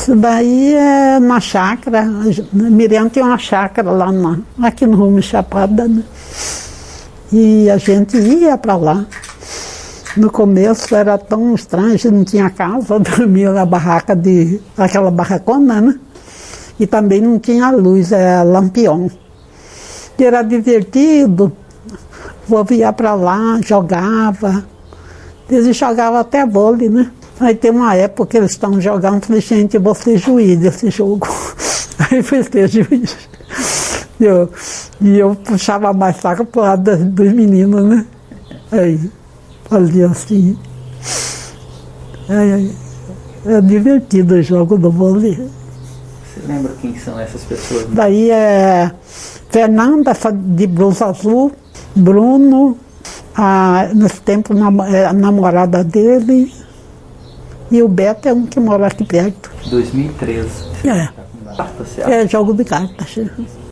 Isso daí é na chácara. Miriam tem uma chácara lá aqui no Rumo Chapada, né? E a gente ia para lá. No começo era tão estranho, a gente não tinha casa, dormia na barraca aquela barracona, né? E também não tinha luz, era lampião. E era divertido, o povo ia para lá, jogava. Eles jogavam até vôlei, né? Aí tem uma época que eles estão jogando, eu falei, gente, eu vou ser juiz desse jogo. Aí fui ser juiz. E eu puxava mais saco pro lado dos meninos, né? Aí fazia assim. É divertido o jogo do vôlei. Você lembra quem são essas pessoas? Daí é Fernanda, de blusa azul, Bruno, nesse tempo a namorada dele, e o Beto é um que mora aqui perto. 2013. É jogo de cartas.